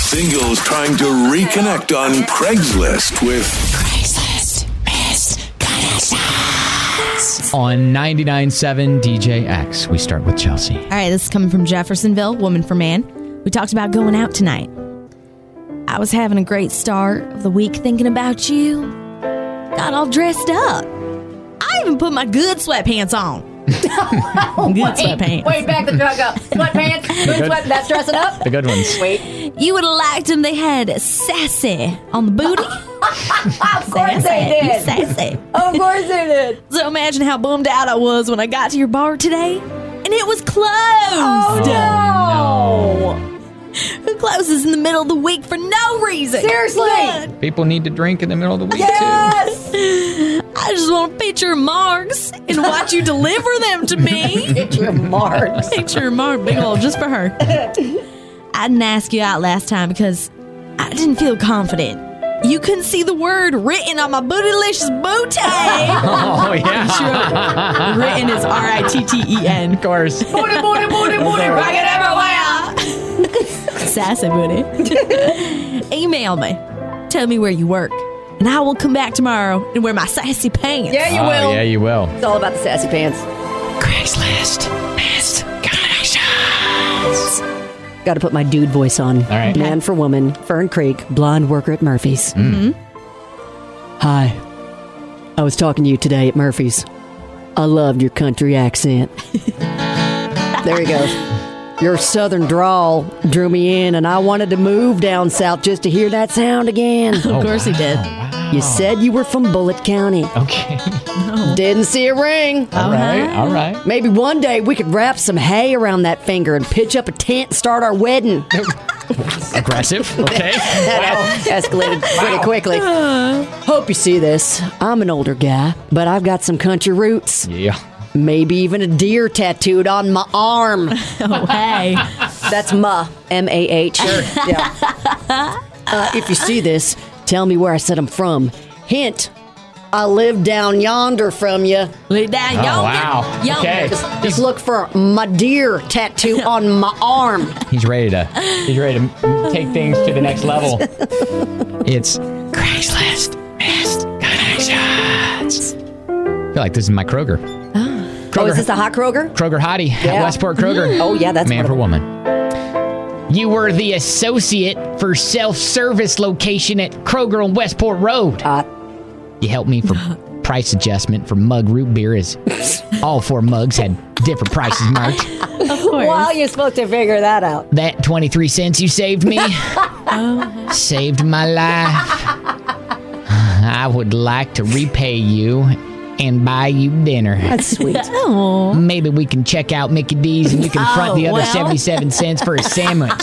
Singles trying to reconnect on Craigslist with Craigslist misconnections. On 99.7 DJX, we start with Chelsea. All right, this is coming from Jeffersonville, Woman for Man. We talked about going out tonight. I was having a great start of the week thinking about you. Got all dressed up. I even put my good sweatpants on. Good sweatpants. Wait, back the truck up. Sweatpants, good sweat, that's dressing up. The good ones. Wait. You would have liked them. They had sassy on the booty. Of course they did. Sassy. Of course they did. So imagine how bummed out I was when I got to your bar today, and it was closed. Oh, no. Who closes in the middle of the week for no reason? Seriously. God. People need to drink in the middle of the week, Yes. I just want a picture of marks and watch you deliver them to me. Picture marks. Picture of mark, big old, just for her. I didn't ask you out last time because I didn't feel confident. You couldn't see the word written on my bootylicious booty. Oh, yeah. Written is R-I-T-T-E-N. Of course. Booty, booty, booty, booty, rock it everywhere. Sassy booty. Email me. Tell me where you work. And I will come back tomorrow and wear my sassy pants. Yeah, you Oh, will. yeah, you will. It's all about the sassy pants. Craigslist misconnections. Got to put my dude voice on. All right. Man for woman, Fern Creek, blonde worker at Murphy's. Mm-hmm. Hi. I was talking to you today at Murphy's. I loved your country accent. There you go. Your southern drawl drew me in, and I wanted to move down south just to hear that sound again. Of course he did. You said you were from Bullitt County. Okay. Didn't see a ring. All right. All right. Maybe one day we could wrap some hay around that finger and pitch up a tent and start our wedding. Aggressive. Okay. That escalated pretty quickly. Hope you see this. I'm an older guy, but I've got some country roots. Yeah. Maybe even a deer tattooed on my arm. Oh, hey. That's M-A-H. Sure. Yeah. If you see this, tell me where I said I'm from. Hint, I live down yonder from you. Lay down Oh, yonder. wow. Yonder. Okay. Just look for my deer tattoo on my arm. He's ready to take things to the next level. It's Craigslist misconnections. I feel like this is my Kroger. Oh, is this a hot Kroger? Kroger Hottie at Yeah. Westport Kroger. Oh, yeah, that's Man one for of woman. You were the associate for self-service location at Kroger on Westport Road. You helped me for price adjustment for mug root beer as all 4 mugs had different prices marked. Of course. Well, you're supposed to figure that out. That 23 cents you saved me saved my life. I would like to repay you and buy you dinner. That's sweet. Oh. Maybe we can check out Mickey D's and you can front the other well. 77 cents for a sandwich.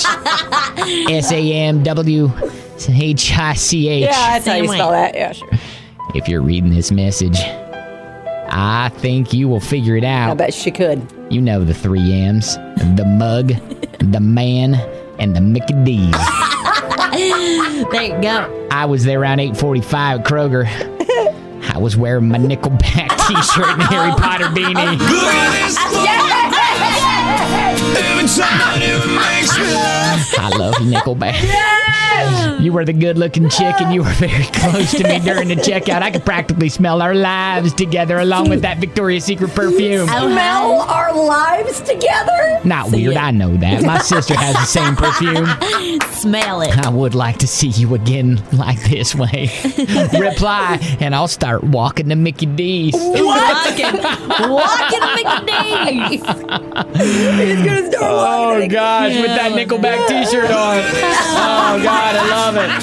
SAMWHICH. Yeah, that's how you spell that. Yeah, sure. If you're reading this message, I think you will figure it I out. bet she could. You know the 3 M's. The mug, the man, and the Mickey D's. There you go. I was there around 8:45 at Kroger. I was wearing my Nickelback t-shirt and Harry Potter beanie. Look at this boy. Every time it makes me laugh. I love Nickelback. You were the good-looking chick, and you were very close to me during the checkout. I could practically smell our lives together, along with that Victoria's Secret perfume. Smell our lives together? Not weird, I know that. My sister has the same perfume. Smell it. I would like to see you again like this way. Reply, and I'll start walking to Mickey D's. Walking to Mickey D's. He's gonna start Oh, gosh, with that Nickelback t-shirt on. Oh, God, I love it.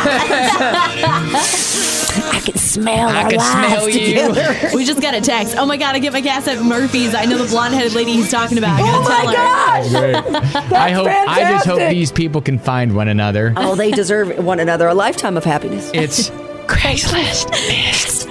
I can smell I our can lives smell you. together. We just got a text. Oh my God, I get my gas at Murphy's. I know the blonde-headed lady he's talking about. I Oh gotta my tell her. gosh! I just hope fantastic. these people can find one another. Oh, they deserve one another a lifetime of happiness. It's Craigslist